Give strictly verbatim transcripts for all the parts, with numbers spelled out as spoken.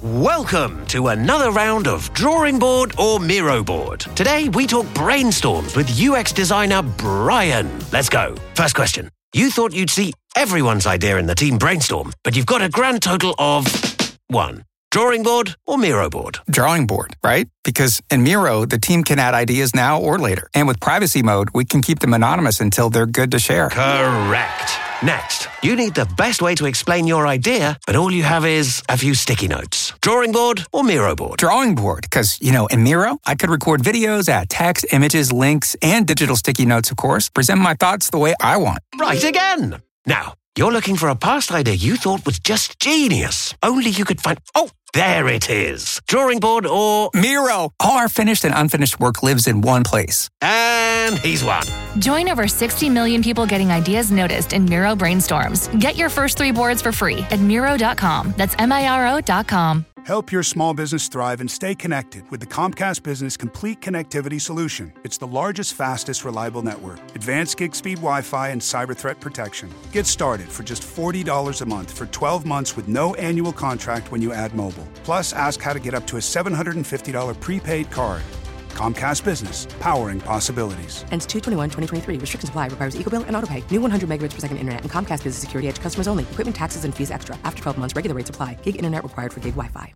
Welcome to another round of Drawing Board or Miro Board. Today we talk brainstorms with U X designer Brian. Let's go. First question. You thought you'd see everyone's idea in the team brainstorm, but you've got a grand total of one. Drawing board or Miro board? Drawing board, right? Because in Miro, the team can add ideas now or later. And with privacy mode, we can keep them anonymous until they're good to share. Correct. Next, you need the best way to explain your idea, but all you have is a few sticky notes. Drawing board or Miro board? Drawing board, because, you know, in Miro, I could record videos, add text, images, links, and digital sticky notes, of course, present my thoughts the way I want. Right again. Now, you're looking for a past idea you thought was just genius. Only you could find... Oh, there it is. Drawing board or... Miro. All our finished and unfinished work lives in one place. And he's won. Join over sixty million people getting ideas noticed in Miro Brainstorms. Get your first three boards for free at Miro dot com. That's M I R O dot com. Help your small business thrive and stay connected with the Comcast Business Complete Connectivity Solution. It's the largest, fastest, reliable network. Advanced gig speed Wi-Fi and cyber threat protection. Get started for just forty dollars a month for twelve months with no annual contract when you add mobile. Plus, ask how to get up to a seven hundred fifty dollars prepaid card. Comcast Business, powering possibilities. Ends two twenty-one twenty twenty-three. Restrictions apply. Requires EcoBill and AutoPay. New one hundred megabits per second internet and Comcast Business Security Edge customers only. Equipment, taxes, and fees extra. After twelve months, regular rates apply. Gig internet required for gig Wi-Fi.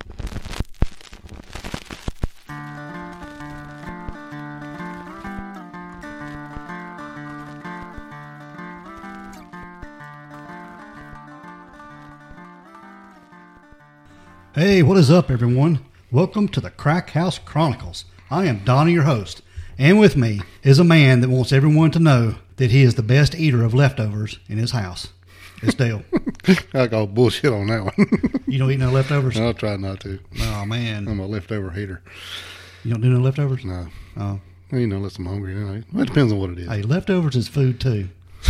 Hey, what is up, everyone? Welcome to the Crack House Chronicles. I am Donnie, your host, and with me is a man that wants everyone to know that he is the best eater of leftovers in his house. It's Dale. I call bullshit on that one. You don't eat no leftovers? I'll try not to. Oh, man. I'm a leftover hater. You don't do no leftovers? No. Oh. You know, unless I'm hungry. You know, well, it depends on what it is. Hey, leftovers is food, too.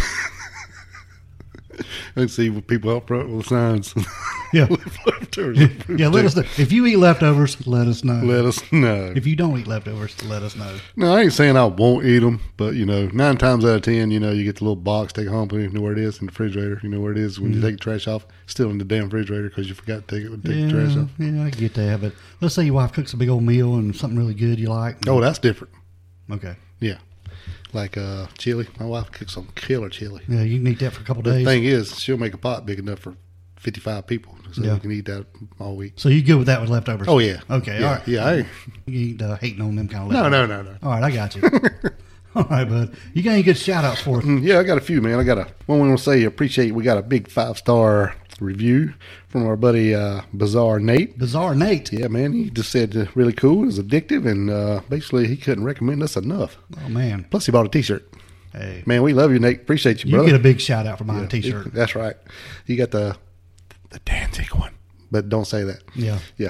I see what people out front with signs. Yeah. Leftovers. Yeah, let us know. If you eat leftovers, let us know. Let us know. If you don't eat leftovers, let us know. No, I ain't saying I won't eat them, but, you know, nine times out of ten, you know, you get the little box, take it home, put it, you know where it is in the refrigerator. You know where it is when mm-hmm. you take the trash off. Still in the damn refrigerator because you forgot to take it, take yeah, the trash off. Yeah, I get that. But let's say your wife cooks a big old meal and something really good you like. Oh, that's different. Okay. Yeah. Like uh, chili. My wife cooks some killer chili. Yeah, you can eat that for a couple the days. The thing is, she'll make a pot big enough for fifty-five people, so yeah. we can eat that all week. So you good with that with leftovers? Oh, yeah. Okay, yeah, all right. Yeah, I You ain't uh, hating on them kind of leftovers. leftovers. No, no, no, no. All right, I got you. All right, bud. You got any good shout-outs for us? Mm, yeah, I got a few, man. I got a one we want to say appreciate. We got a big five-star review from our buddy uh, Bizarre Nate. Bizarre Nate? Yeah, man. He just said uh, really cool. It was addictive, and uh, basically he couldn't recommend us enough. Oh, man. Plus he bought a T-shirt. Hey. Man, we love you, Nate. Appreciate you, brother. You get a big shout-out for buying yeah, a T-shirt. It, that's right. You got the the Danzig one, but don't say that. Yeah. Yeah.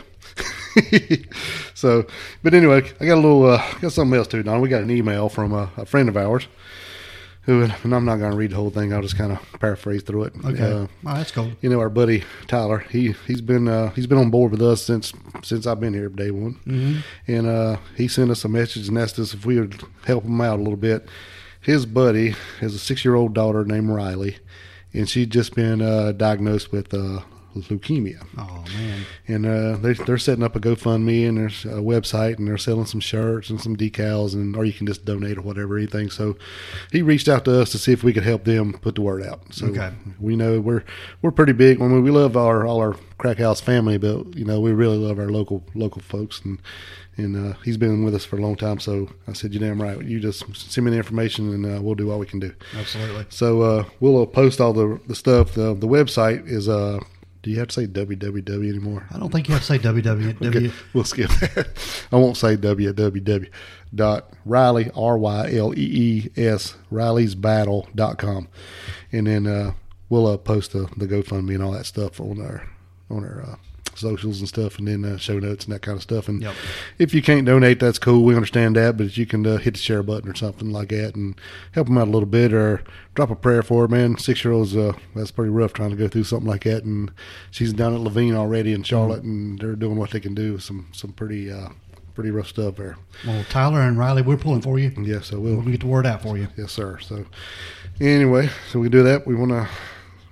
So, but anyway, I got a little, uh, got something else too, Don. We got an email from a, a friend of ours who, and I'm not going to read the whole thing. I'll just kind of paraphrase through it. Okay. Uh, oh, that's cool. You know, our buddy Tyler, he, he's been, uh, he's been on board with us since, since I've been here day one. Mm-hmm. And, uh, he sent us a message and asked us if we would help him out a little bit. His buddy has a six-year-old daughter named Riley, and she'd just been, uh, diagnosed with, uh, leukemia. Oh, man. And uh, they're, they're setting up a GoFundMe, and there's a website, and they're selling some shirts and some decals, and or you can just donate or whatever, anything. So he reached out to us to see if we could help them put the word out. So okay. we know we're we're pretty big. I mean, we love our all our Crack House family, but, you know, we really love our local local folks, and and uh, he's been with us for a long time. So I said, you're damn right. You just send me the information, and uh, we'll do what we can do. Absolutely. So uh, we'll uh, post all the, the stuff. The, the website is... Uh, Do you have to say W W W anymore? I don't think you have to say W W W. Okay, we'll skip that. I won't say W W W dot Riley, R Y L E E S, Riley's Battle dot com. And then uh, we'll uh, post the, the GoFundMe and all that stuff on our, on our uh, socials and stuff, and then uh, show notes and that kind of stuff. And yep. if you can't donate, that's cool. We understand that. But if you can uh, hit the share button or something like that and help them out a little bit, or drop a prayer for her, man. Six-year-olds, uh, that's pretty rough trying to go through something like that. And she's down at Levine already in Charlotte, mm-hmm. and they're doing what they can do. Some some pretty uh, pretty rough stuff there. Well, Tyler and Riley, we're pulling for you. Yes, I will. We'll get the word out for you. Yes, sir. So anyway, so we do that. We want to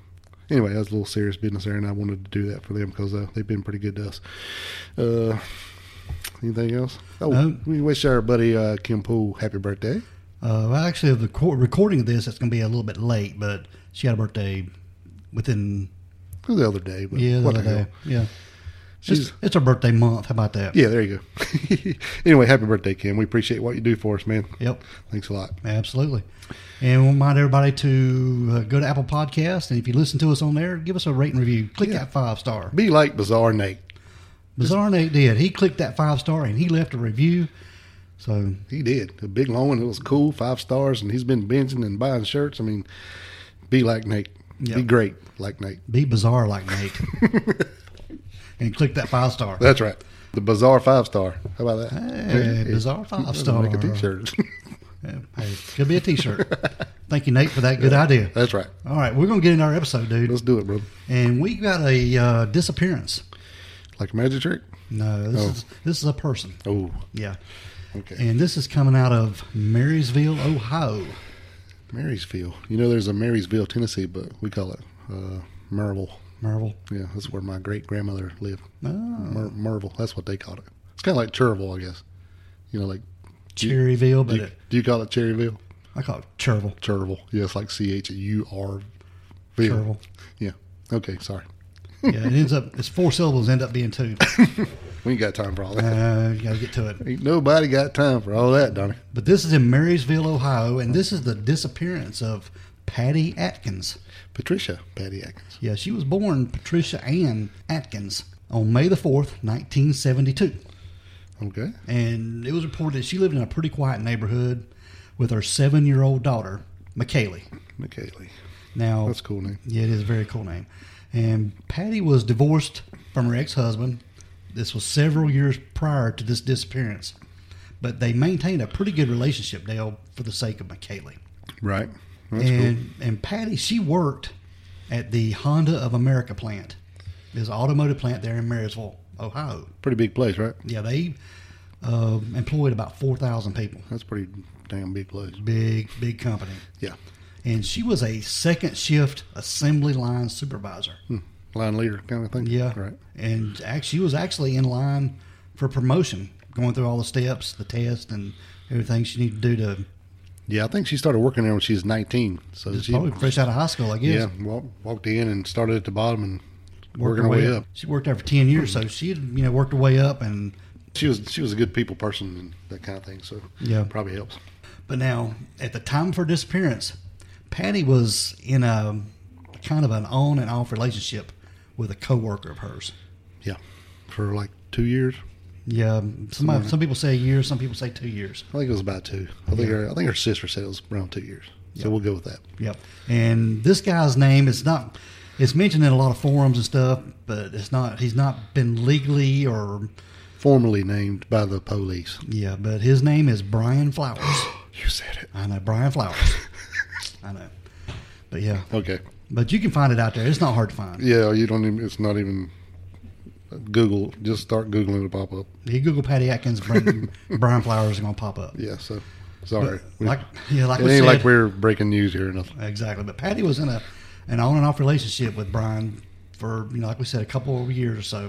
anyway, that was a little serious business there, and I wanted to do that for them because uh, they've been pretty good to us. Uh, anything else? Oh, No. we wish our buddy uh, Kim Poole happy birthday. Uh, well, actually, the co- recording of this, it's going to be a little bit late, but she had a birthday within The other day, but yeah the what other the hell? day. Yeah, She's it's, it's her birthday month. How about that? yeah, there you go. Anyway, happy birthday, Kim. We appreciate what you do for us, man. Yep. Thanks a lot. Absolutely. And we'll remind everybody to uh, go to Apple Podcasts, and if you listen to us on there, give us a rate and review. Click Yeah. that five star. Be like Bizarre Nate. Bizarre Nate did. He clicked that five star and he left a review. So He did. A big long one. It was cool. Five stars, and he's been binging and buying shirts. I mean, be like Nate. Yep. Be great like Nate. be bizarre like Nate, and click that five star. That's right. The Bizarre Five Star. How about that? Hey, Bizarre Five Let's Star. Make a T-shirt. Yeah, hey, could be a T-shirt. Thank you, Nate, for that good idea. That's right. All right, we're gonna get into our episode, dude, Let's do it, brother. and we got a uh, disappearance. Like a magic trick? No, this Oh. is this is a person. Oh, Yeah, okay. and this is coming out of Marysville, Ohio. Marysville. You know, there's a Marysville, Tennessee, but we call it uh, Merville. Marvel. Yeah, that's where my great grandmother lived. Oh. Mer- Merville. That's what they called it. It's kind of like Cherville, I guess. You know, like Cherryville, do but you, it, do you call it Cherryville? I call it Cherville. Cherville. Yeah, it's like C H U R. Cherville. Yeah. Okay, sorry. Yeah, it ends up. It's four syllables. End up being two. We ain't got time for all that. Uh, you got to get to it. Ain't nobody got time for all that, Donnie. But this is in Marysville, Ohio, and this is the disappearance of Patty Atkins. Patricia Patty Atkins. Yeah, she was born Patricia Ann Atkins on May the fourth, nineteen seventy-two. Okay. And it was reported that she lived in a pretty quiet neighborhood with her seven-year-old daughter, McKaylee. McKaylee. Now, That's a cool name. Yeah, it is a very cool name. And Patty was divorced from her ex-husband. This was several years prior to this disappearance. But they maintained a pretty good relationship, Dale, for the sake of McKaylee. Right. That's and and Patty, she worked at the Honda of America plant. There's an automotive plant there in Marysville, Ohio. cool. Pretty big place, right? Yeah, they uh, employed about four thousand people. That's a pretty damn big place. Big, big company. Yeah. And she was a second shift assembly line supervisor. Hmm. Line leader kind of thing. Yeah. Right. And act- she was actually in line for promotion, going through all the steps, the test, and everything she needed to do to Yeah, I think she started working there when she was nineteen. So just she probably fresh out of high school, I guess. yeah walk, walked in and started at the bottom and Worked working her way up. She worked there for ten years, so she had, you know, worked her way up. And She was she was a good people person and that kind of thing. So Yeah. probably helps. But now, at the time of her disappearance, Patty was in a kind of an on and off relationship with a coworker of hers. Yeah, for like two years. Yeah, some some people say a year, some people say two years. I think it was about two. I think her I think her sister said it was around two years. So Yeah. we'll go with that. Yep. And this guy's name is not, it's mentioned in a lot of forums and stuff, but it's not, he's not been legally or, Formally named by the police. yeah, but his name is Brian Flowers. You said it. I know, Brian Flowers. I know. But yeah, Okay. but you can find it out there. It's not hard to find. Yeah, you don't even. It's not even. Google. Just start googling to pop up. You Google Patty Atkins, Brian, Brian Flowers is going to pop up. Yeah. So sorry. But like, yeah, like it we ain't said, like we're breaking news here or nothing. exactly. But Patty was in a an on and off relationship with Brian for, you know, like we said, a couple of years or so.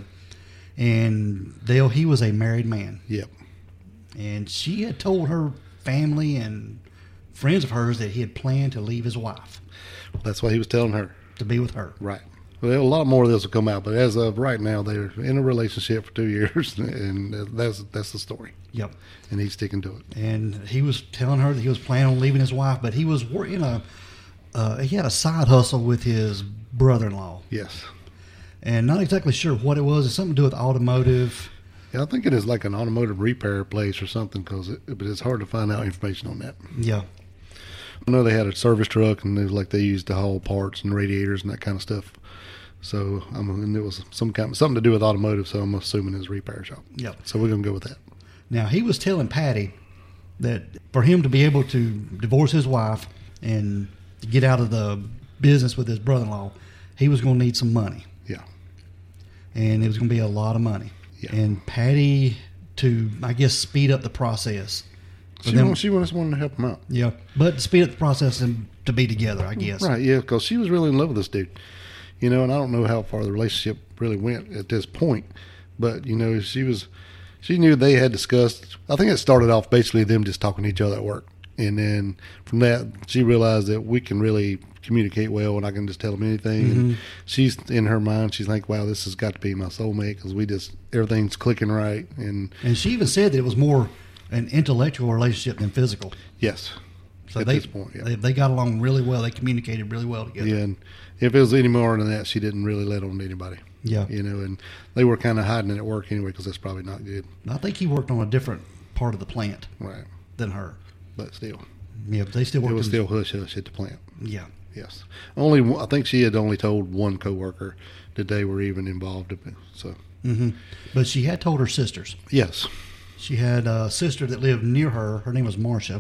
And Dale, he was a married man. Yep. And she had told her family and friends of hers that he had planned to leave his wife That's what he was telling her. to be with her. Right. Well, a lot more of this will come out, but as of right now, they're in a relationship for two years, and that's that's the story. Yep. And he's sticking to it. And he was telling her that he was planning on leaving his wife, but he was working a uh, he had a side hustle with his brother-in-law, Yes. and not exactly sure what it was. It's something to do with automotive. Yeah, I think it is like an automotive repair place or something, because it, but it's hard to find out information on that. Yeah. I know they had a service truck, and it was like they used to haul parts and radiators and that kind of stuff. So I'm and it was some kind something to do with automotive. So I'm assuming it's a repair shop. Yep. So we're gonna go with that. Now, he was telling Patty that for him to be able to divorce his wife and to get out of the business with his brother-in-law, he was going to need some money. Yeah. And it was going to be a lot of money. Yeah. And Patty, to, I guess, speed up the process. for She them- wanted, she just wanted to help him out. Yeah, but to speed up the process and to be together, I guess. Right. Yeah. Because she was really in love with this dude. you know, and I don't know how far the relationship really went at this point, but, you know, she was, she knew they had discussed, I think it started off basically them just talking to each other at work. And then from that, she realized that we can really communicate well, and I can just tell them anything. Mm-hmm. And she's in her mind, she's like, "Wow, this has got to be my soulmate because we just everything's clicking right." And and she even said that it was more an intellectual relationship than physical. Yes, so at they, this point, yeah. they they got along really well. They communicated really well together. Yeah, and if it was any more than that, she didn't really let on to anybody. Yeah, you know, and they were kind of hiding it at work anyway because that's probably not good. I think he worked on a different part of the plant, right, than her. But still, yeah, but they still worked. It was in, still hush hush at the plant. Yeah. Yes. Only I think she had only told one coworker that they were even involved. So. Mm-hmm. But she had told her sisters. Yes. She had a sister that lived near her. Her name was Marcia,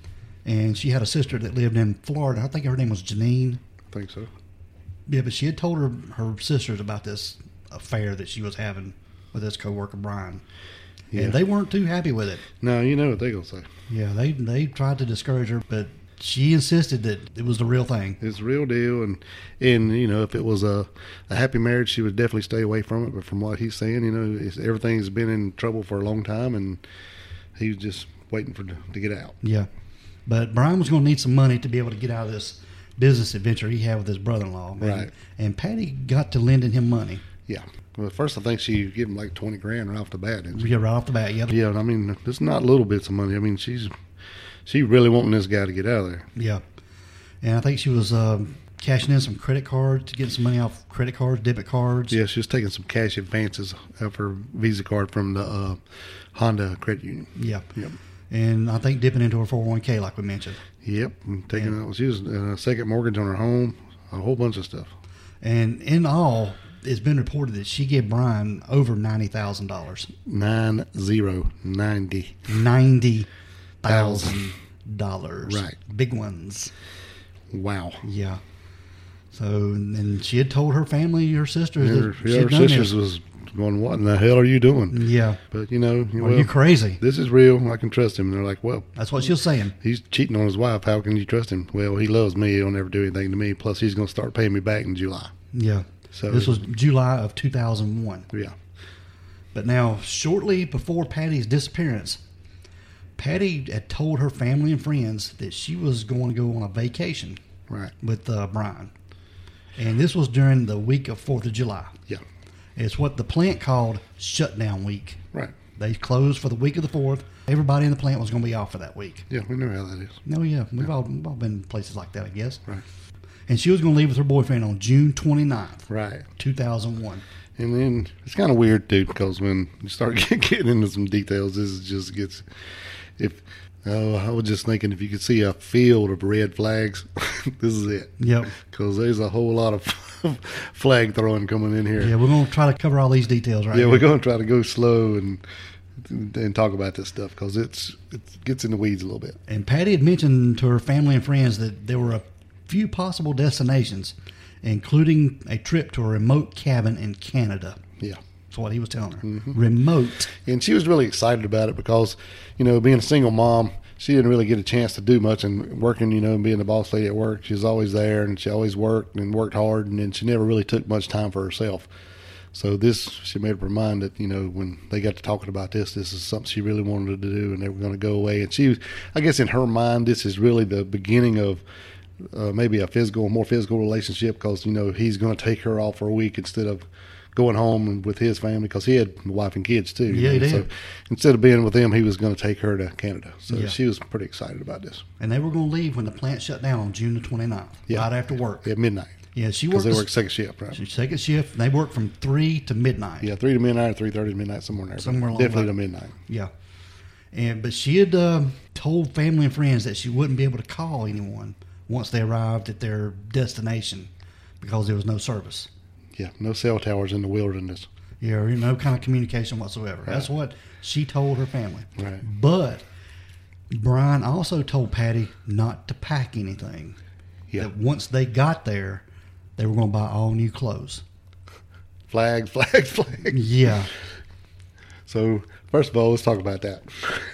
and she had a sister that lived in Florida. I think her name was Janine. I think so. Yeah, but she had told her her sisters about this affair that she was having with this coworker Brian. Yeah. And they weren't too happy with it. No, you know what they're gonna say. Yeah, they they tried to discourage her, but she insisted that it was the real thing. It's the real deal, and and you know if it was a, a happy marriage, she would definitely stay away from it. But from what he's saying, you know, it's, everything's been in trouble for a long time, and he was just waiting for to get out. Yeah, but Brian was going to need some money to be able to get out of this business adventure he had with his brother-in-law. And, right. And Patty got to lending him money. Yeah. Well, at first I think she gave him like twenty grand right off the bat. Didn't she? Yeah, right off the bat. Yeah. Yeah. I mean, it's not little bits of money. I mean, she's she really wanting this guy to get out of there. Yeah. And I think she was um, cashing in some credit cards, getting some money off credit cards, debit cards. Yeah, she was taking some cash advances of her Visa card from the uh, Honda Credit Union. Yeah. Yep. And I think dipping into her four oh one k like we mentioned. Yep. And taking and, out, she was uh, a second mortgage on her home, a whole bunch of stuff. And in all, it's been reported that she gave Brian over ninety thousand dollars. Nine zero ninety. Ninety thousand dollars. Right. Big ones. Wow. Yeah. So, and she had told her family, her sisters, her, that yeah, she had her done sisters this. was going, "What in the hell are you doing?" Yeah. But you know, Are well, you crazy? This is real. I can trust him. And they're like, "Well, that's what she was saying. He's cheating on his wife. How can you trust him?" "Well, he loves me. He'll never do anything to me. Plus, he's going to start paying me back in July." Yeah. So this was July of two thousand one. Yeah. But now, shortly before Patty's disappearance, Patty had told her family and friends that she was going to go on a vacation. Right. With uh, Brian. And this was during the week of fourth of July. Yeah. It's what the plant called shutdown week. Right. They closed for the week of the fourth. Everybody in the plant was going to be off for that week. Yeah, we know how that is. No, yeah. We've, yeah. All, we've all been in places like that, I guess. Right. And she was going to leave with her boyfriend on June twenty-ninth. Right. two thousand one. And then it's kind of weird, too, because when you start getting into some details, this just gets... if. Oh, I was just thinking if you could see a field of red flags, this is it. Yep. Because there's a whole lot of flag throwing coming in here. Yeah, we're going to try to cover all these details right Yeah, here. we're going to try to go slow and and talk about this stuff because it's it gets in the weeds a little bit. And Patty had mentioned to her family and friends that there were a few possible destinations, including a trip to a remote cabin in Canada. Yeah. That's what he was telling her. Mm-hmm. Remote. And she was really excited about it because, you know, being a single mom, she didn't really get a chance to do much. And working, you know, and being the boss lady at work, she was always there and she always worked and worked hard. And then she never really took much time for herself. So this, she made up her mind that, you know, when they got to talking about this, this is something she really wanted to do and they were going to go away. And she was, I guess in her mind, this is really the beginning of uh, maybe a physical, more physical relationship because, you know, he's going to take her off for a week instead of going home with his family because he had a wife and kids too. Yeah, know? he did. So instead of being with them, he was going to take her to Canada. So yeah. she was pretty excited about this. And they were going to leave when the plant shut down on June the twenty-ninth, yeah. right after work. At midnight. Yeah, she Because worked. they work second shift, right? She second shift. And they worked from three to midnight. Yeah, three to midnight or three thirty to midnight, somewhere in there. Somewhere along Definitely that. to midnight. Yeah. And but she had uh, told family and friends that she wouldn't be able to call anyone once they arrived at their destination because there was no service. Yeah, no cell towers in the wilderness. Yeah, or no kind of communication whatsoever. Right. That's what she told her family. Right. But Brian also told Patty not to pack anything. Yeah. That once they got there, they were going to buy all new clothes. Flags, flags, flags. Yeah. So, first of all, let's talk about that.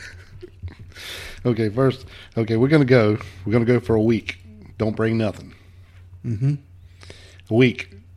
okay, first, okay, we're going to go. We're going to go for a week. Don't bring nothing. Mm-hmm. A week.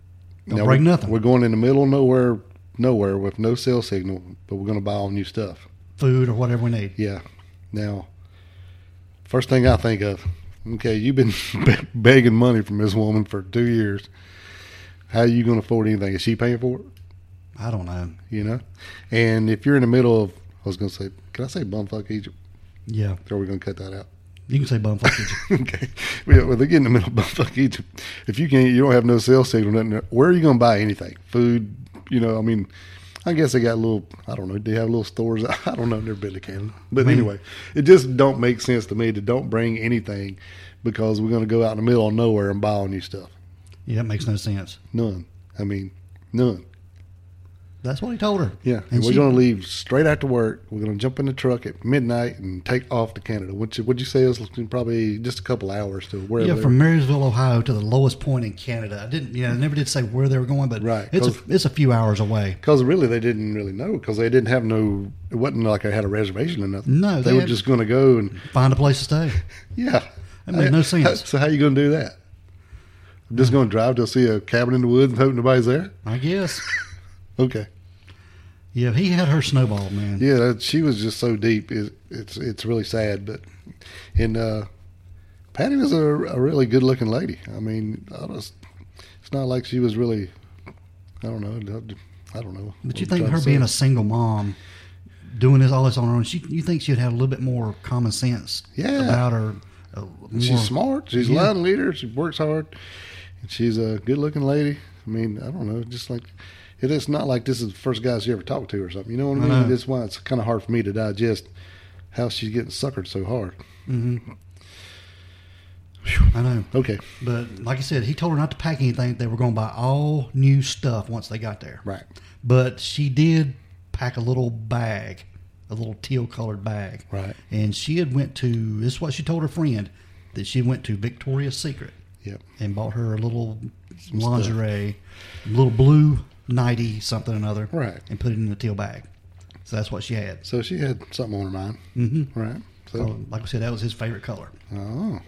Don't Now, bring we're, nothing. We're going in the middle of nowhere, nowhere with no cell signal, but we're going to buy all new stuff. Food or whatever we need. Yeah. Now, first thing I think of, okay, you've been begging money from this woman for two years. How are you going to afford anything? Is she paying for it? I don't know. You know? And if you're in the middle of, I was going to say, can I say bumfuck Egypt? Yeah. Or are we going to cut that out? You can say bumfuck Egypt. Okay. Well, well, they get in the middle of bumfuck Egypt. If you can't, you don't have no cell signal, nothing, where are you going to buy anything? Food, you know, I mean, I guess they got little, I don't know, they have little stores. I don't know, I've never been to Canada. But I mean, anyway, it just don't make sense to me to don't bring anything because we're going to go out in the middle of nowhere and buy all new stuff. Yeah, that makes no sense. None. I mean, none. That's what he told her. Yeah, and, And we're she- going to leave straight after work. We're going to jump in the truck at midnight and take off to Canada. Which would you say is probably just a couple hours to wherever? Yeah, they from were. Marysville, Ohio, to the lowest point in Canada. I didn't, you know, I never did say where they were going, but Right, it's a, 'cause- it's a few hours away. Because really, they didn't really know because they didn't have no. It wasn't like I had a reservation or nothing. No, they, they were had- just going to go and Find a place to stay. yeah. That made no sense. How- so how you going to do that? I'm just going to drive to see a cabin in the woods and hope nobody's there. I guess. Okay. Yeah, he had her snowballed, man. Yeah, that, she was just so deep. It, it's it's really sad, but and uh, Patty was a, a really good looking lady. I mean, I just, it's not like she was really. I don't know. I don't know. But you what I'm think trying her to being say. a single mom, doing this all this on her own, she, you think she'd have a little bit more common sense Yeah. about her? Uh, more, She's smart. She's Yeah. a line leader. She works hard. And she's a good looking lady. I mean, I don't know. Just like it is not like this is the first guy she ever talked to or something. You know what I I mean? know. That's why it's kind of hard for me to digest how she's getting suckered so hard. I know. Okay. But like I said, he told her not to pack anything. They were going to buy all new stuff once they got there. Right. But she did pack a little bag, a little teal colored bag. Right. And she had went to, this is what she told her friend, that she went to Victoria's Secret Yep. and bought her a little lingerie, little blue nightie, something or another. Right. And put it in a teal bag. So that's what she had. So she had something on her mind. Mm-hmm. Right. So, So, like I said, that was his favorite color. oh,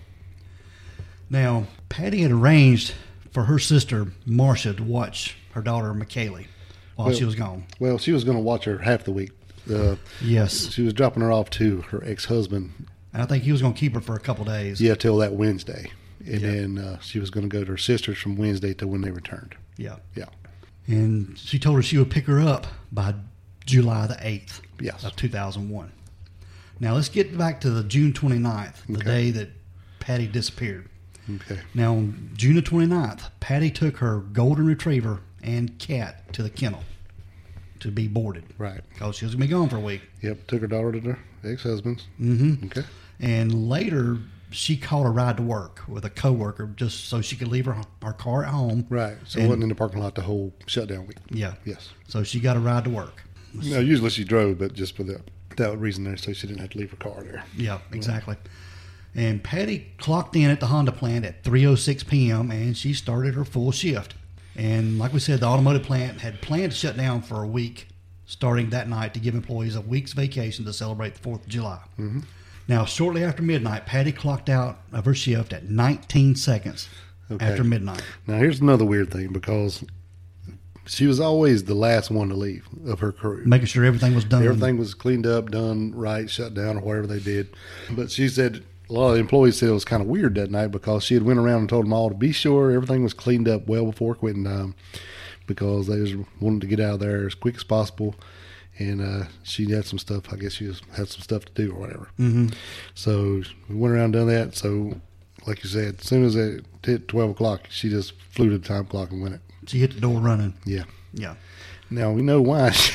Now, Patty had arranged for her sister, Marcia, to watch her daughter, McKaylee, while Well- she was gone. well, she was going to watch her half the week. Uh, Yes. she was dropping her off to her ex-husband. And I think he was going to keep her for a couple days. Yeah, till that Wednesday, and Yeah. then uh, she was going to go to her sister's from Wednesday to when they returned. Yeah. Yeah. And she told her she would pick her up by July the eighth Yes. of two thousand one. Now, let's get back to the June twenty-ninth, the Okay. day that Patty disappeared. Okay. Now, on June the twenty-ninth, Patty took her golden retriever and cat to the kennel to be boarded. Right. Because she was going to be gone for a week. Yep. Took her daughter to her ex-husband's. Mm-hmm. Okay. And later, she called a ride to work with a coworker just so she could leave her, her car at home. Right. So And- it wasn't in the parking lot the whole shutdown week. Yeah. Yes. So she got a ride to work. No, usually she drove, but just for that that reason there, so she didn't have to leave her car there. Yeah, exactly. And Patty clocked in at the Honda plant at three oh six p.m. and she started her full shift. And like we said, the automotive plant had planned to shut down for a week starting that night to give employees a week's vacation to celebrate the fourth of July. Mm-hmm. Now, shortly after midnight, Patty clocked out of her shift at nineteen seconds Okay. after midnight. Now here's another weird thing because she was always the last one to leave of her crew. Making sure everything was done. Everything was cleaned up, done right, shut down, or whatever they did. But she said a lot of the employees said it was kind of weird that night because she had went around and told them all to be sure everything was cleaned up well before quitting time because they was wanting to get out of there as quick as possible. And uh, she had some stuff. I guess she was, had some stuff to do or whatever. Mm-hmm. So we went around and done that. So, like you said, as soon as it hit twelve o'clock, she just flew to the time clock and went it. She hit the door running. Yeah. Yeah. Now we know why. She,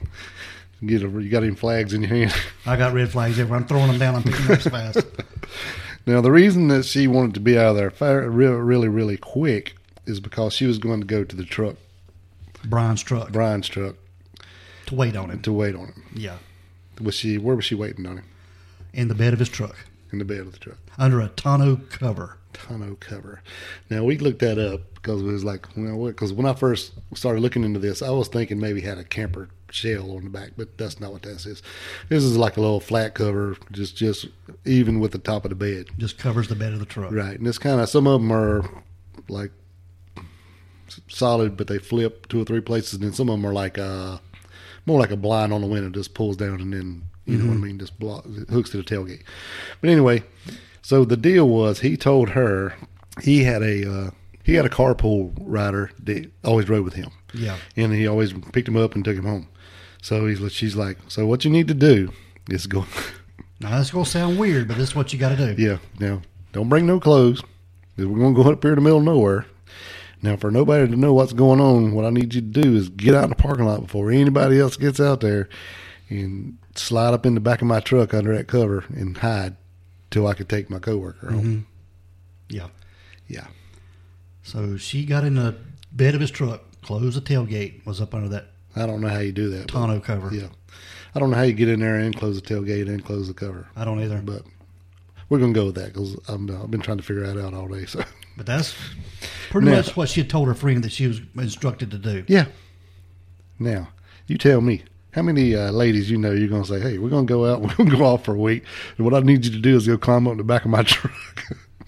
get a, you got any flags in your hand? I got red flags everywhere. I'm throwing them down. I'm picking them up so fast. Now the reason that she wanted to be out of there fire, really, really, really quick is because she was going to go to the truck, Brian's truck. Brian's truck, To wait on him. to wait on him. Yeah. Was she? Where was she waiting on him? In the bed of his truck. In the bed of the truck. Under a tonneau cover. Tonneau cover. Now we looked that up because it was like, you know what? Because when I first started looking into this, I was thinking maybe it had a camper shell on the back, but that's not what this is. This is like a little flat cover, just just even with the top of the bed. Just covers the bed of the truck. Right, and it's kind of some of them are like solid, but they flip two or three places, and then some of them are like uh, more like a blind on the window, just pulls down and then, you know what I mean, just block, hooks to the tailgate. But anyway, so the deal was he told her he had a uh, he had a carpool rider that always rode with him. Yeah. And he always picked him up and took him home. So he's she's like, so what you need to do is go. Now, that's going to sound weird, but this is what you got to do. Yeah. Now, don't bring no clothes. We're going to go up here in the middle of nowhere. Now, for nobody to know what's going on, what I need you to do is get out in the parking lot before anybody else gets out there and slide up in the back of my truck under that cover and hide till I could take my coworker home. Mm-hmm. Yeah. Yeah. So she got in the bed of his truck, closed the tailgate, was up under that I don't know how you do that. tonneau cover. Yeah. I don't know how you get in there and close the tailgate and close the cover. I don't either. But we're going to go with that because I've been trying to figure that out all day. So, But that's pretty Now- much what she had told her friend that she was instructed to do. yeah. Now, you tell me, how many uh, ladies you know you're going to say, hey, we're going to go out, we're going to go off for a week, and what I need you to do is go climb up in the back of my truck.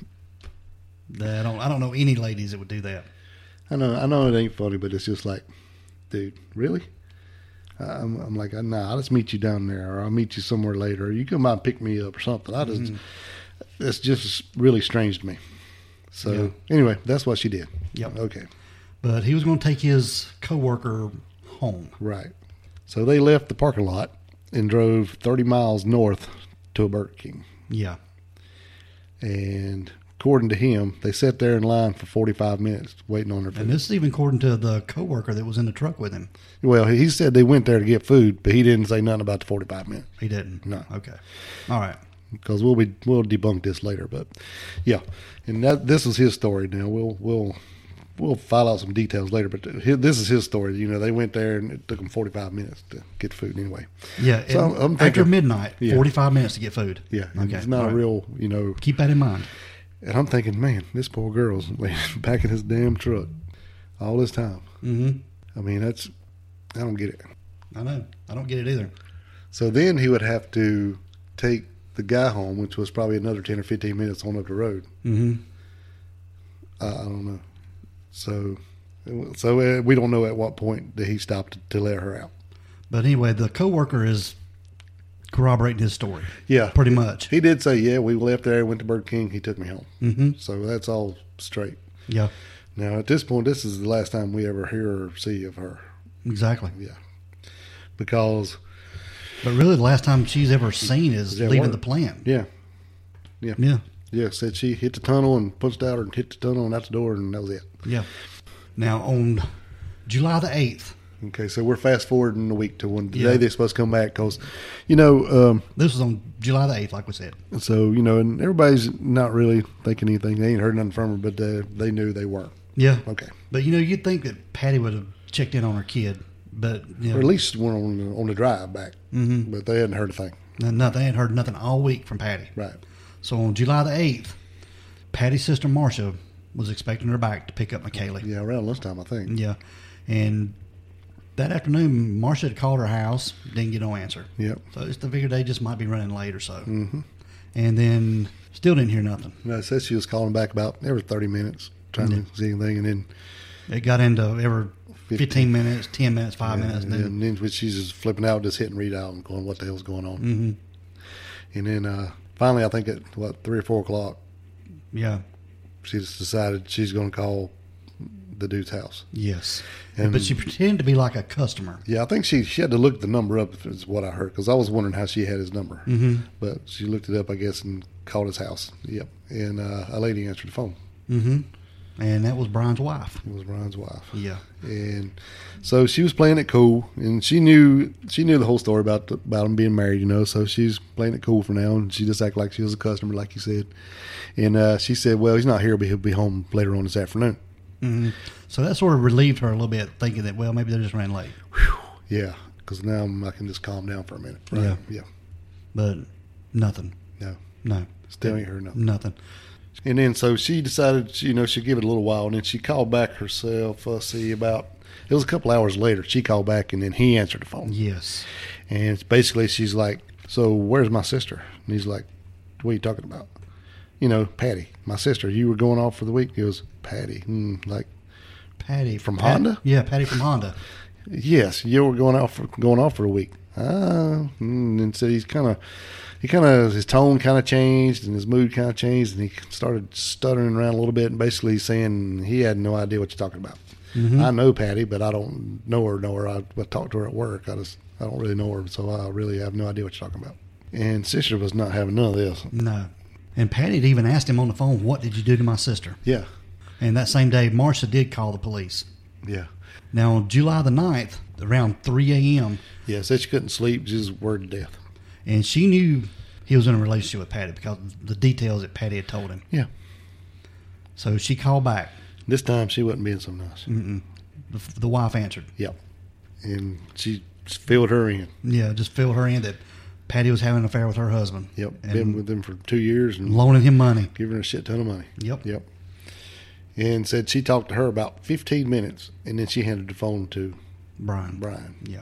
I don't, I don't know any ladies that would do that. I know I know it ain't funny, but it's just like, dude, really? I'm, I'm like, nah, I'll just meet you down there, or I'll meet you somewhere later, or you come by and pick me up or something. I just, Mm-hmm. it's just really strange to me. So Yeah. anyway, that's what she did. Yep. Okay. But he was going to take his coworker home. Right. So they left the parking lot and drove thirty miles north to a Burger King. Yeah. And according to him, they sat there in line for forty-five minutes waiting on their food. And this is even according to the coworker that was in the truck with him. Well, he said they went there to get food, but he didn't say nothing about the forty-five minutes. He didn't. No. Okay. All right. Because we'll be we'll debunk this later, but yeah, and that this is his story. Now we'll we'll we'll file out some details later, but his, this is his story. You know, they went there and it took them forty-five minutes to get food anyway. Yeah. So and I'm- I'm after thinking- midnight, Yeah. forty-five minutes to get food. Yeah, Okay. it's not All a right. real, you know. Keep that in mind. And I'm thinking, man, this poor girl's laying back in his damn truck all this time. Mm-hmm. I mean, that's I don't get it. I know. I don't get it either. So then he would have to take the guy home, which was probably another ten or fifteen minutes on up the road. Mm-hmm. I, I don't know. So, so uh, we don't know at what point that he stopped to, to let her out. But anyway, the coworker is corroborating his story. Yeah, Pretty much. He did say, "Yeah, we left there, went to Burger King. He took me home." Mm-hmm. So that's all straight. Yeah. Now at this point, this is the last time we ever hear or see of her. Exactly. Yeah, because But really, the last time she's ever seen is Is at leaving work. the plant. yeah, yeah, Yeah. yeah. Said she hit the tunnel and punched out and hit the tunnel and out the door, and that was it. Yeah. Now, on July the eighth, Okay, so we're fast forwarding a week to when the Yeah. day they're supposed to come back, because, you know, um, this was on July the eighth, like we said. so you know, and everybody's not really thinking anything. They ain't heard nothing from her, but uh, they knew they weren't. Yeah. Okay, But, you know, you'd think that Patty would have checked in on her kid, but, you or know, at least one on the, on the drive back. Mm-hmm. But they hadn't heard a thing. nothing, they hadn't heard nothing all week from Patty. Right. So on July the eighth, Patty's sister Marcia was expecting her back to pick up McKaylee. Yeah, around lunchtime, I think. Yeah. And that afternoon, Marcia had called her house, didn't get no answer. Yep. So it's the figured they just might be running late or so. Mm-hmm. And then still didn't hear nothing. And I said she was calling back about every thirty minutes, trying Yeah. to see anything, and then It got into every fifteen minutes, ten minutes, five minutes. and And then, then, and then she's just flipping out, just hitting read out and going, "What the hell's going on?" Mm-hmm. And then uh, finally, I think at what three or four o'clock, yeah. she just decided she's going to call the dude's house. Yes. And- but she pretended to be like a customer. Yeah, I think she she had to look the number up, is what I heard, because I was wondering how she had his number. Mm-hmm. But she looked it up, I guess, and called his house. Yep. And uh, a lady answered the phone. Mm-hmm. And that was Brian's wife. It was Ryan's wife. Yeah. And so she was playing it cool, and she knew she knew the whole story about the, about them being married, you know. So she's playing it cool for now, and she just acted like she was a customer, like you said. And uh, she said, "Well, he's not here, but he'll be home later on this afternoon." Mm-hmm. So that sort of relieved her a little bit, thinking that, well, maybe they just ran late. Yeah, because now I'm, I can just calm down for a minute. Yeah. Yeah. But nothing. No. No. Still ain't heard nothing. Nothing. And then so she decided, you know, she'd give it a little while, and then she called back herself. Uh, see, about it was a couple hours later. She called back, and then he answered the phone. Yes. And it's basically, she's like, "So where's my sister?" And he's like, "What are you talking about?" You know, Patty, my sister. You were going off for the week. He goes, "Patty, hmm, like, Patty From Pat- Honda? Yeah, Patty from Honda. Yes, you were going off for, going off for a week. Ah, mm, and so he's kind of, he kind of, his tone kind of changed and his mood kind of changed, and he started stuttering around a little bit and basically saying he had no idea what you're talking about. Mm-hmm. I know Patty, but I don't know her. Know her. I, I talked to her at work. I just, I don't really know her, so I really have no idea what you're talking about. And sister was not having none of this. No. And Patty had even asked him on the phone, "What did you do to my sister?" Yeah. And that same day, Marcia did call the police. Yeah. Now, on July the ninth, around three a.m., Yeah, said she couldn't sleep, just worried to death. and she knew he was in a relationship with Patty because of the details that Patty had told him. Yeah. So she called back. This time she wasn't being so nice. Mm-mm. The, the wife answered. Yep. And she filled her in. Yeah, just filled her in that Patty was having an affair with her husband. Yep. And Been with them for two years and loaning him money. giving her a shit ton of money. Yep. Yep. And said she talked to her about fifteen minutes, and then she handed the phone to Brian. Brian. Yeah.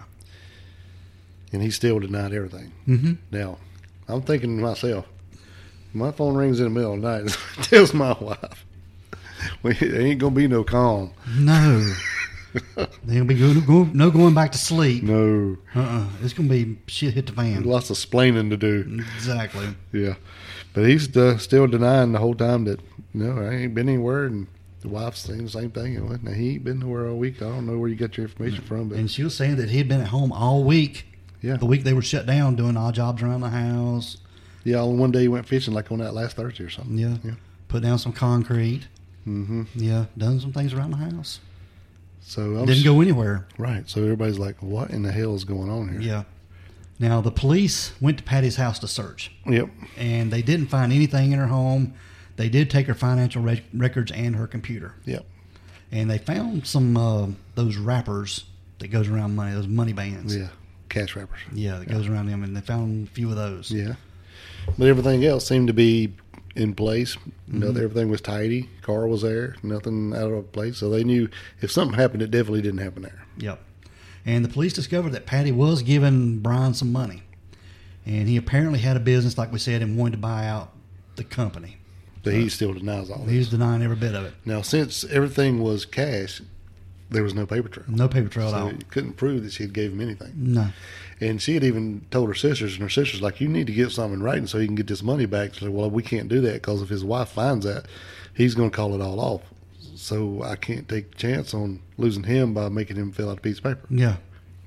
And he still denied everything. Mm-hmm. Now, I'm thinking to myself, my phone rings in the middle of the night. Tells my wife, well, there ain't going to be no calm. No. There'll be go, go, no going back to sleep. No. Uh-uh. It's going to be shit hit the fan. Lots of splaining to do. Exactly. Yeah. But he's uh, still denying the whole time that, no, I ain't been anywhere. And the wife's saying the same thing. You know, now, he ain't been nowhere all week. I don't know where you got your information from. But And she was saying that he had been at home all week. Yeah. The week they were shut down doing odd jobs around the house. Yeah, all one day he went fishing like on that last Thursday or something. Yeah. Yeah. Put down some concrete. Mm-hmm. Yeah. Done some things around the house. So I'm Didn't s- go anywhere. Right. So everybody's like, what in the hell is going on here? Yeah. Now, the police went to Patty's house to search. Yep. And they didn't find anything in her home. They did take her financial rec- records and her computer. Yep. And they found some uh, those wrappers that goes around money, those money bands. Yeah. Cash wrappers. Yeah, that goes around them, and they found a few of those. Yeah. But everything else seemed to be in place. You know, Mm-hmm. everything was tidy. Car was there. Nothing out of place. So they knew if something happened, it definitely didn't happen there. Yep. And the police discovered that Patty was giving Brian some money. And he apparently had a business, like we said, and wanted to buy out the company. But he still denies all He was this. denying every bit of it. Now, since everything was cash, there was no paper trail. No paper trail at So all. you couldn't prove that she had gave him anything. No. And she had even told her sisters, and her sisters like, you need to get something in writing so he can get this money back. She said, well, we can't do that because if his wife finds that, he's going to call it all off. So I can't take a chance on losing him by making him fill out a piece of paper. Yeah.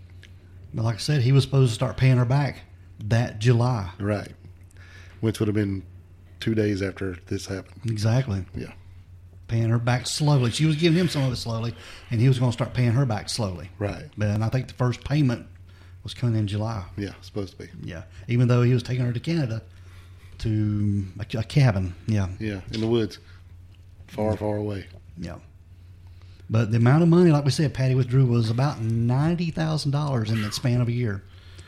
But like I said, he was supposed to start paying her back that July. Right. Which would have been two days after this happened. Exactly. Yeah. Paying her back slowly. She was giving him some of it slowly, and he was going to start paying her back slowly. Right. But and I think the first payment was coming in July. Yeah, supposed to be. Yeah. Even though he was taking her to Canada to a, a cabin. Yeah. Yeah, in the woods. Far, far away. Yeah. But the amount of money, like we said, Patty withdrew was about ninety thousand dollars in the span of a year.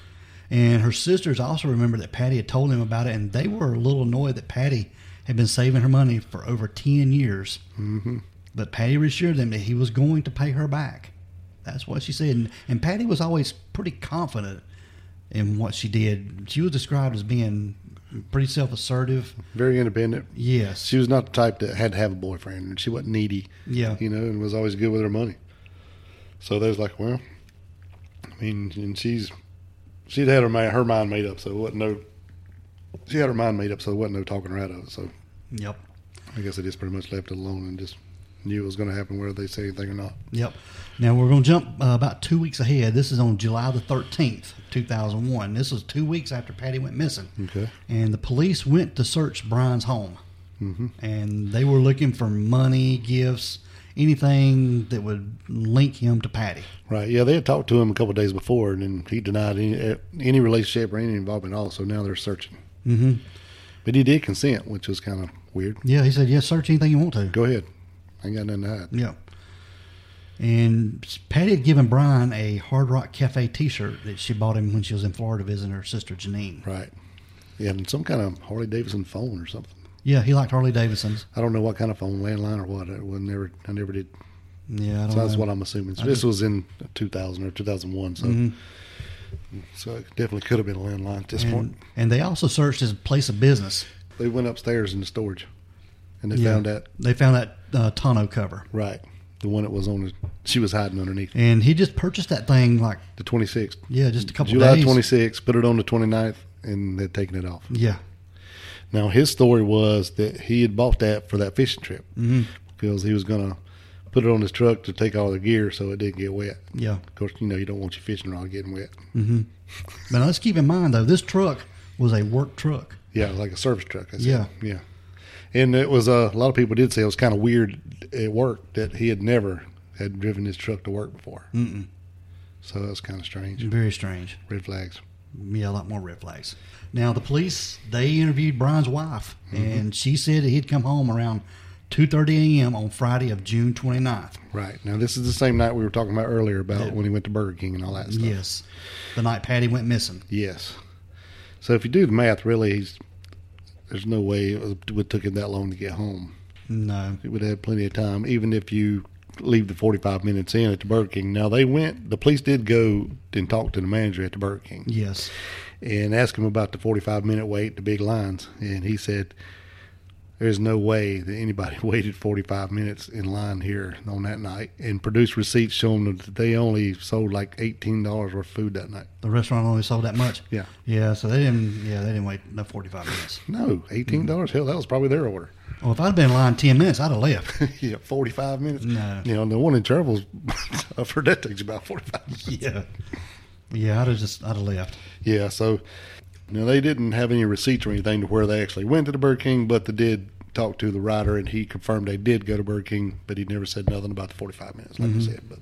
And her sisters also remember that Patty had told them about it, and they were a little annoyed that Patty had been saving her money for over ten years. Mm-hmm. But Patty reassured them that he was going to pay her back. That's what she said. And, and Patty was always pretty confident in what she did. She was described as being pretty self-assertive. Very independent. Yes. She was not the type that had to have a boyfriend, and she wasn't needy. Yeah. You know, and was always good with her money. So they was like, well, I mean, and she's she'd had her mind, her mind made up, so it wasn't no. She had her mind made up, so there wasn't no talking her out of it. So Yep. I guess they just pretty much left it alone and just knew it was going to happen, whether they say anything or not. Yep. Now we're going to jump uh, about two weeks ahead. This is on July the thirteenth, two thousand one. This was two weeks after Patty went missing. Okay. And the police went to search Brian's home. Mm-hmm. And they were looking for money, gifts, anything that would link him to Patty. Right. Yeah, they had talked to him a couple of days before, and then he denied any any relationship or any involvement at all. So now they're searching. Mm-hmm. But he did consent, which was kind of weird. Yeah, he said, yes, search anything you want to. Go ahead. I ain't got nothing to hide. Yeah. And Patty had given Brian a Hard Rock Cafe T-shirt that she bought him when she was in Florida visiting her sister Janine. Right. Yeah, and some kind of Harley Davidson phone or something. Yeah, he liked Harley Davidsons. I don't know what kind of phone, landline or what. It was never. I never did. Yeah, I don't So that's know. what I'm assuming. So I this just- was in two thousand or two thousand one. So, Mhm. so it definitely could have been a landline at this and, point. and they also searched his place of business. They went upstairs in the storage, and they Yeah. found that. They found that uh, tonneau cover. Right. The one that was on the, she was hiding underneath. And he just purchased that thing like The twenty-sixth. Yeah, just a couple July days. twenty-sixth, put it on the twenty-ninth, and they'd taken it off. Yeah. Now, his story was that he had bought that for that fishing trip Mm-hmm. because he was going to put it on his truck to take all the gear so it didn't get wet. Yeah. Of course, you know, you don't want your fishing rod getting wet. Mm-hmm. But let's keep in mind, though, this truck was a work truck. Yeah, like a service truck. I said. Yeah. Yeah. And it was, uh, a lot of people did say it was kind of weird at work that he had never had driven his truck to work before. Mm-mm. So that was kind of strange. Very strange. Red flags. Yeah, a lot more red flags. Now, the police, they interviewed Brian's wife, Mm-hmm. and she said that he'd come home around two thirty a.m. on Friday of June twenty-ninth. Right. Now, this is the same night we were talking about earlier about Yeah. when he went to Burger King and all that stuff. Yes. The night Patty went missing. Yes. So if you do the math, really, he's, there's no way it, was, it would took him that long to get home. No. It would have had plenty of time, even if you leave the forty-five minutes in at the Burger King. Now, they went, the police did go and talk to the manager at the Burger King Yes. and ask him about the forty-five minute wait, the big lines. And he said, there's no way that anybody waited forty-five minutes in line here on that night, and produced receipts showing that they only sold like eighteen dollars worth of food that night. The restaurant only sold that much? Yeah. Yeah, so they didn't, yeah, they didn't wait no forty-five minutes. No, eighteen dollars. Hell, that was probably their order. Well, if I'd been in line ten minutes, I'd have left. Yeah, forty-five minutes. No. You know, the one in Cherville's, I've heard that takes about forty-five minutes. Yeah. Yeah, I'd have just, I'd have left. Yeah, so, you know, they didn't have any receipts or anything to where they actually went to the Burger King, but they did talk to the rider, and he confirmed they did go to Burger King, but he never said nothing about the forty-five minutes, like Mm-hmm. I said. But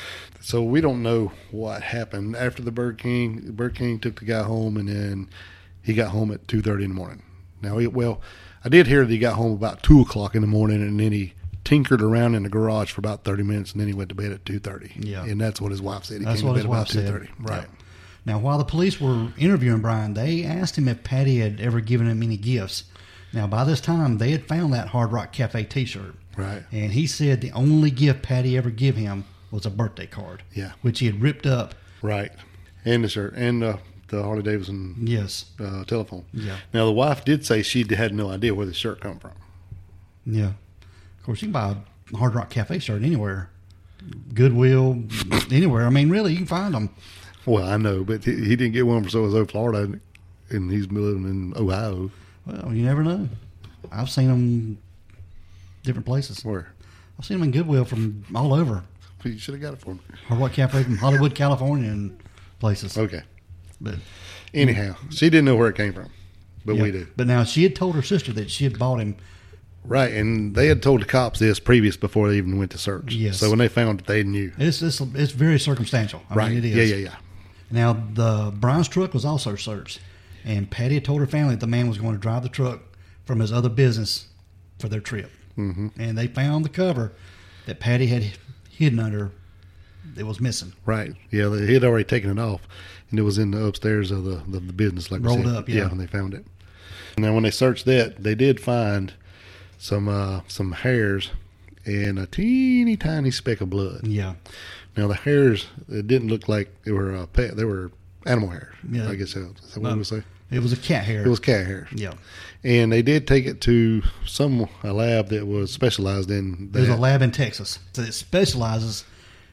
so we don't know what happened after the Burger King. Burger King took the guy home, and then he got home at two thirty in the morning. Now, he, well, I did hear that he got home about two o'clock in the morning, and then he tinkered around in the garage for about thirty minutes, and then he went to bed at two thirty. Yeah. And that's what his wife said. He That's came what to his bed wife about two said. thirty. Right. Yeah. Now, while the police were interviewing Brian, they asked him if Patty had ever given him any gifts. Now, by this time, they had found that Hard Rock Cafe T-shirt. Right. And he said the only gift Patty ever gave him was a birthday card. Yeah. Which he had ripped up. Right. And the shirt. And uh, the Harley Davidson Yes. uh, telephone. Yeah. Now, the wife did say she had no idea where the shirt come from. Yeah. Of course, you can buy a Hard Rock Cafe shirt anywhere. Goodwill, anywhere. I mean, really, you can find them. Well, I know, but he, he didn't get one from so-and-so Florida, and he's living in Ohio. Well, you never know. I've seen them different places. Where? I've seen them in Goodwill from all over. You should have got it for me. Hard Rock Cafe from Hollywood, California, and places. Okay. But Anyhow, she didn't know where it came from, but yeah. we do. But now she had told her sister that she had bought him. Right, and they had told the cops this previous before they even went to search. Yes. So when they found it, they knew. It's it's, it's very circumstantial. I Right. mean, it is. Yeah, yeah, yeah. Now, the Brian's truck was also searched, and Patty had told her family that the man was going to drive the truck from his other business for their trip. Mm-hmm. And they found the cover that Patty had hidden under that was missing. Right. Yeah, they, he had already taken it off, and it was in the upstairs of the, the, the business, like we Rolled said. up, yeah. and they found it. Now, when they searched that, they did find some uh, some hairs and a teeny tiny speck of blood. Yeah. Now, the hairs, it didn't look like they were uh, pet, they were animal hairs. Yeah. I guess that's is that what we would say. It was a cat hair. It was cat hair. Yeah. And they did take it to some a lab that was specialized in that. There's a lab in Texas that specializes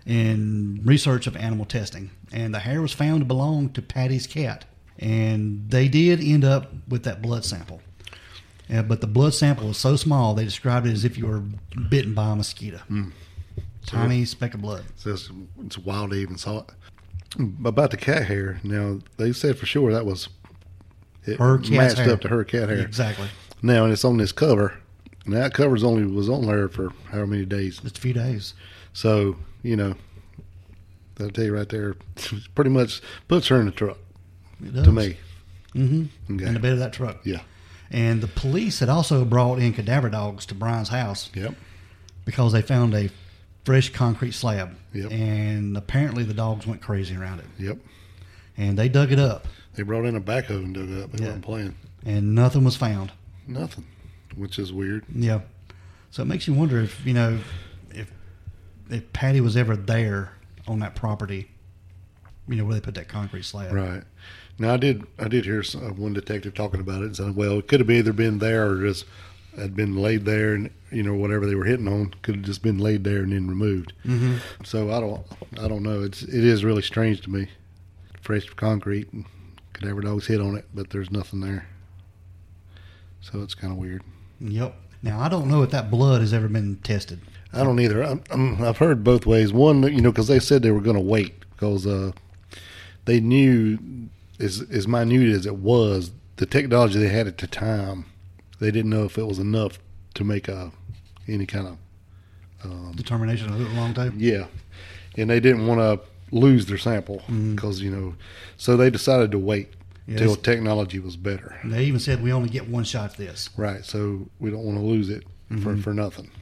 in research of animal testing. And the hair was found to belong to Patty's cat. And they did end up with that blood sample. Uh, but the blood sample was so small, they described it as if you were bitten by a mosquito. Mm. Tiny speck of blood. So it's, it's wild to even saw it. About the cat hair, now, they said for sure that was it Her cat's matched hair. up to her cat hair. Exactly. Now, and it's on this cover. And that cover's only was on there for how many days? Just a few days. So, you know, that'll tell you right there, pretty much puts her in the truck It does. to me. Mm-hmm. Okay. In the bed of that truck. Yeah. And the police had also brought in cadaver dogs to Brian's house Yep. because they found a fresh concrete slab. Yep. And apparently the dogs went crazy around it. Yep. And they dug it up, They brought in a backhoe and dug it up. They Yeah. weren't playing. and nothing was found. Nothing, which is weird. Yeah. So it makes you wonder if, you know, if if Patty was ever there on that property, you know, where they put that concrete slab. Right. Now, I did I did hear some, one detective talking about it and saying, well, it could have either been there or just had been laid there, and you know whatever they were hitting on could have just been laid there and then removed. Mm-hmm. So I don't, I don't know. It's it is really strange to me. Fresh concrete, and cadaver dogs hit on it, but there's nothing there. So it's kind of weird. Yep. Now I don't know if that blood has ever been tested. I don't either. I'm, I'm, I've heard both ways. One, you know, because they said they were going to wait because uh, they knew, as as minute as it was, the technology they had at the time, they didn't know if it was enough to make a any kind of um, determination of a long time. Yeah, and they didn't want to lose their sample because mm. you know, so they decided to wait yes. till technology was better. And they even said we only get one shot at this. Right, so we don't want to lose it mm-hmm. for for nothing.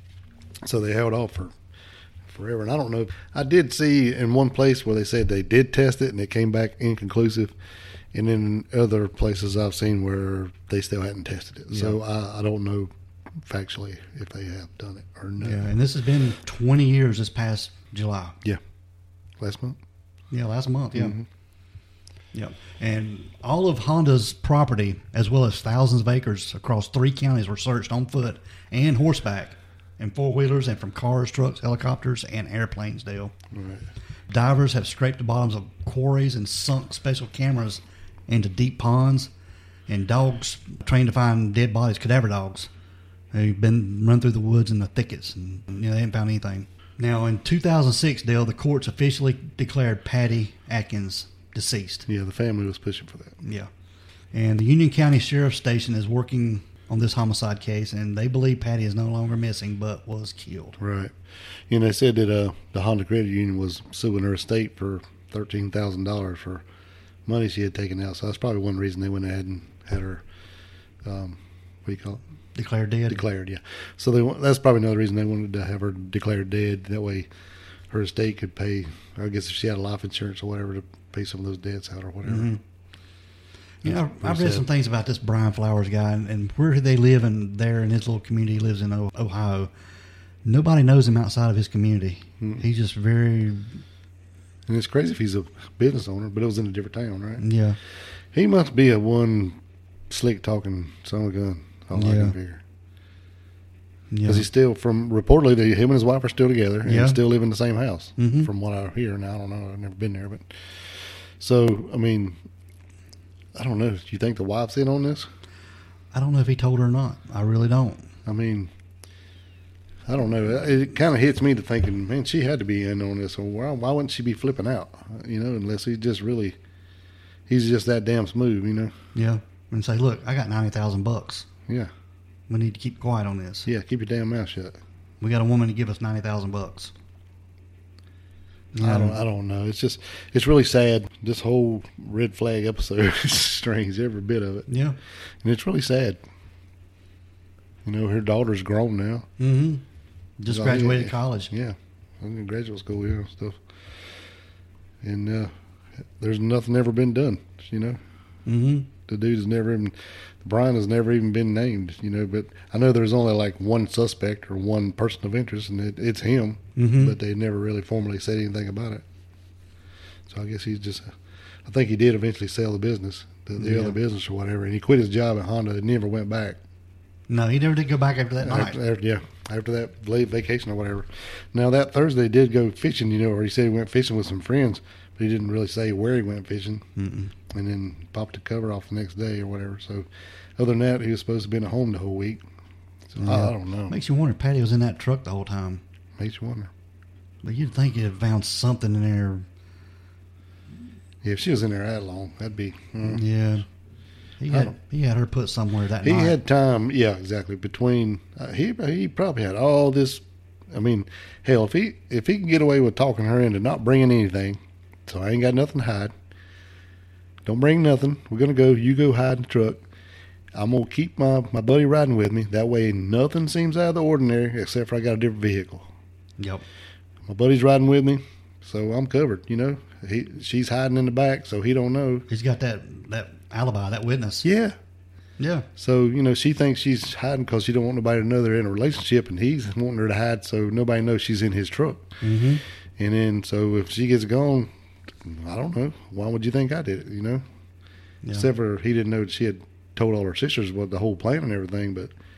So they held off for forever. And I don't know. I did see in one place where they said they did test it and it came back inconclusive. And in other places I've seen where they still hadn't tested it. Yeah. So I, I don't know factually if they have done it or not. Yeah, and this has been twenty years this past July. Yeah. Last month? Yeah, last month, yeah. Mm-hmm. Yeah. And all of Honda's property, as well as thousands of acres across three counties, were searched on foot and horseback. And four-wheelers and from cars, trucks, helicopters, and airplanes, Dale. Right. Divers have scraped the bottoms of quarries and sunk special cameras into deep ponds. And dogs trained to find dead bodies, cadaver dogs, they've been run through the woods and the thickets, and you know, they haven't found anything. Now, in two thousand six, Dale, the courts officially declared Patty Atkins deceased. Yeah, the family was pushing for that. Yeah. And the Union County Sheriff's Station is working on this homicide case, and they believe Patty is no longer missing but was killed. Right. You know, they said that uh, the Honda Credit Union was suing her estate for thirteen thousand dollars for money she had taken out. So that's probably one reason they went ahead and had her, um, what do you call it? Declared dead. Declared, yeah. So they that's probably another reason they wanted to have her declared dead. That way her estate could pay, I guess if she had life insurance or whatever, to pay some of those debts out or whatever. Mm-hmm. You know, I've read sad. some things about this Brian Flowers guy, and, and where they live in there in his little community. He lives in Ohio. Nobody knows him outside of his community. Mm. He's just very... And it's crazy if he's a business owner, but it was in a different town, right? Yeah. He must be a one slick-talking son of a gun, all yeah. I can figure. Because yeah. he's still, from reportedly, they, him and his wife are still together, and yeah. still live in the same house, mm-hmm. from what I hear. Now, I don't know. I've never been there, but... So, I mean... I don't know. Do you think the wife's in on this? I don't know if he told her or not. I really don't. I mean, I don't know. It kind of hits me to thinking, man, she had to be in on this. Or why, why wouldn't she be flipping out? You know, unless he's just really, he's just that damn smooth, you know? Yeah. And say, look, I got ninety thousand bucks. Yeah. We need to keep quiet on this. Yeah, keep your damn mouth shut. We got a woman to give us ninety thousand bucks. You know? I don't. I don't know. It's just. It's really sad. This whole red flag episode is strange. Every bit of it. Yeah. And it's really sad. You know, her daughter's grown now. Mm-hmm. Just so, graduated yeah, college. Yeah. In graduate school, yeah, stuff. And uh, there's nothing ever been done. You know. Mm-hmm. The dude has never even. Brian has never even been named, you know, but I know there's only like one suspect or one person of interest, and it, it's him, mm-hmm. but they never really formally said anything about it. So I guess he's just, I think he did eventually sell the business, the, the yeah. other business or whatever, and he quit his job at Honda and never went back. No, he never did go back after that night. After, after, yeah, after that late vacation or whatever. Now, that Thursday did go fishing, you know, or he said he went fishing with some friends, but he didn't really say where he went fishing. Mm-mm. And then popped the cover off the next day or whatever. So, other than that, he was supposed to be at home the whole week. So, yeah. I, I don't know. Makes you wonder if Patty was in that truck the whole time. Makes you wonder. But you'd think you'd have found something in there. Yeah, if she was in there that long, that'd be... Mm. Yeah. He had, he had her put somewhere that he night. He had time, yeah, exactly, between... Uh, he he probably had all this... I mean, hell, if he, if he can get away with talking her into not bringing anything, so I ain't got nothing to hide... Don't bring nothing. We're going to go. You go hide in the truck. I'm going to keep my, my buddy riding with me. That way nothing seems out of the ordinary except for I got a different vehicle. Yep. My buddy's riding with me, so I'm covered, you know. He She's hiding in the back, so he don't know. He's got that, that alibi, that witness. Yeah. Yeah. So, you know, she thinks she's hiding because she don't want nobody to know they're in a relationship, and he's wanting her to hide so nobody knows she's in his truck. Mm-hmm. And then, so if she gets gone... I don't know. Why would you think I did it, you know? Yeah. Except for he didn't know that she had told all her sisters what the whole plan and everything, but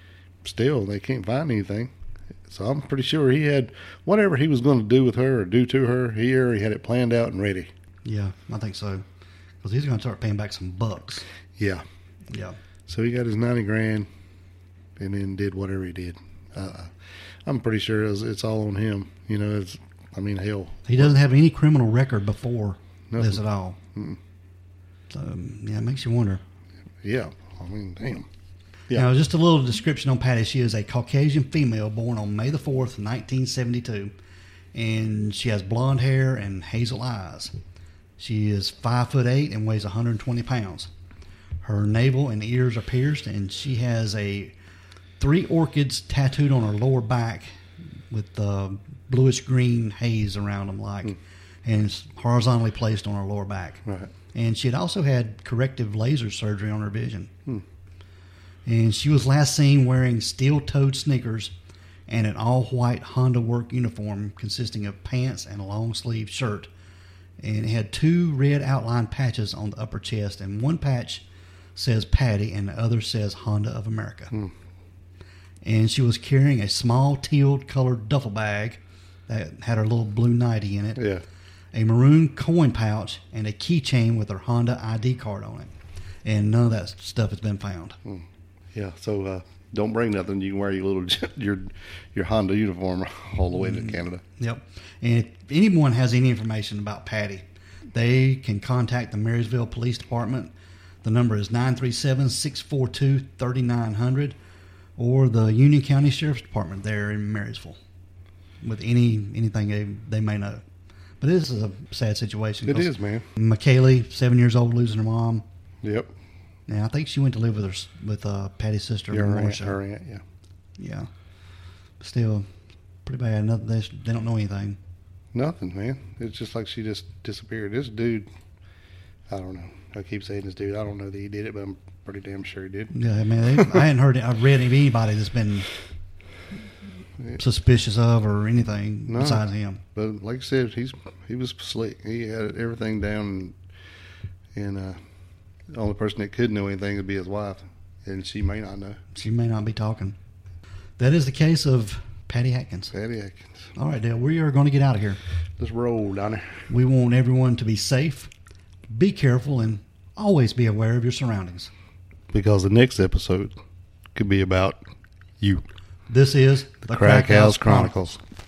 still, they can't find anything. So I'm pretty sure he had whatever he was going to do with her or do to her, he already had it planned out and ready. Yeah, I think so. Because he's going to start paying back some bucks. Yeah. Yeah. So he got his ninety grand and then did whatever he did. Uh, I'm pretty sure it's, it's all on him. You know, it's, I mean, hell. He doesn't have any criminal record before Nothing. this at all. Mm-mm. So, um, yeah, it makes you wonder. Yeah. I mean, damn. Yeah. Now, just a little description on Patty. She is a Caucasian female born on May the fourth, nineteen seventy-two. And she has blonde hair and hazel eyes. She is five foot eight and weighs one hundred twenty pounds. Her navel and ears are pierced, and she has a three orchids tattooed on her lower back with uh, bluish green haze around them, like, mm. and it's horizontally placed on her lower back. Right. And she had also had corrective laser surgery on her vision. Hmm. And she was last seen wearing steel-toed sneakers and an all-white Honda work uniform consisting of pants and a long-sleeve shirt. And it had two red outline patches on the upper chest, and one patch says Patty and the other says Honda of America. Hmm. And she was carrying a small teal-colored duffel bag that had her little blue nightie in it, Yeah. a maroon coin pouch, and a keychain with her Honda I D card on it. And none of that stuff has been found. Hmm. Yeah, so uh, don't bring nothing. You can wear your little your your Honda uniform all the way to Canada. Yep. And if anyone has any information about Patty, they can contact the Marysville Police Department. The number is nine three seven, six four two, three nine zero zero, or the Union County Sheriff's Department there in Marysville with any anything they, they may know. But this is a sad situation. It is, man. McKaylee, seven years old, losing her mom. Yep. Now, I think she went to live with her with uh, Patty's sister. Yeah, her aunt, Marsha. her aunt, yeah. Yeah. Still, pretty bad. Nothing, they, they don't know anything. Nothing, man. It's just like she just disappeared. This dude, I don't know. I keep saying this dude. I don't know that he did it, but I'm pretty damn sure he did. Yeah, I mean, they, I hadn't heard, I've read of anybody that's been Yeah. suspicious of or anything No. besides him. But like I said, he's he was slick. He had everything down, and, and uh, the only person that could know anything would be his wife, and she may not know. She may not be talking. That is the case of Patty Atkins. Patty Atkins. All right, Dale, we are going to get out of here. Let's roll, Donnie. We want everyone to be safe, be careful, and always be aware of your surroundings. Because the next episode could be about you. This is The, the Crack, Crack House, House Chronicles. Chronicles.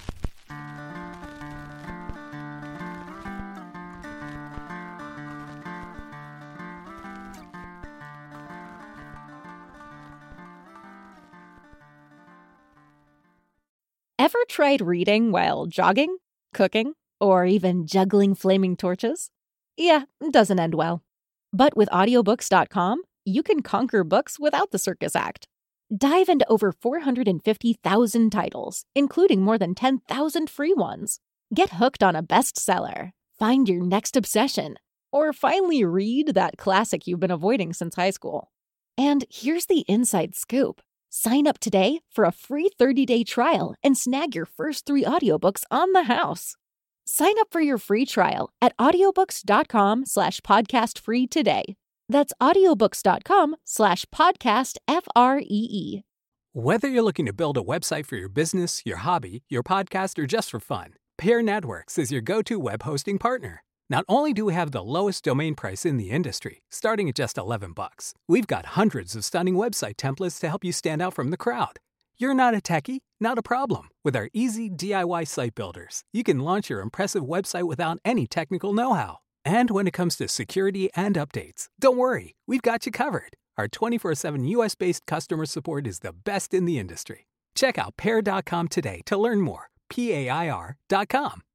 Ever tried reading while jogging, cooking, or even juggling flaming torches? Yeah, it doesn't end well. But with audiobooks dot com, you can conquer books without the circus act. Dive into over four hundred fifty thousand titles, including more than ten thousand free ones. Get hooked on a bestseller, find your next obsession, or finally read that classic you've been avoiding since high school. And here's the inside scoop. Sign up today for a free thirty-day trial and snag your first three audiobooks on the house. Sign up for your free trial at audiobooks dot com slash podcast free today. That's audiobooks dot com slash podcast F R E E. Whether you're looking to build a website for your business, your hobby, your podcast, or just for fun, Pair Networks is your go-to web hosting partner. Not only do we have the lowest domain price in the industry, starting at just eleven bucks, we've got hundreds of stunning website templates to help you stand out from the crowd. You're not a techie? Not a problem. With our easy D I Y site builders, you can launch your impressive website without any technical know-how. And when it comes to security and updates, don't worry, we've got you covered. Our twenty-four seven U S-based customer support is the best in the industry. Check out pair dot com today to learn more. P A I R dot com.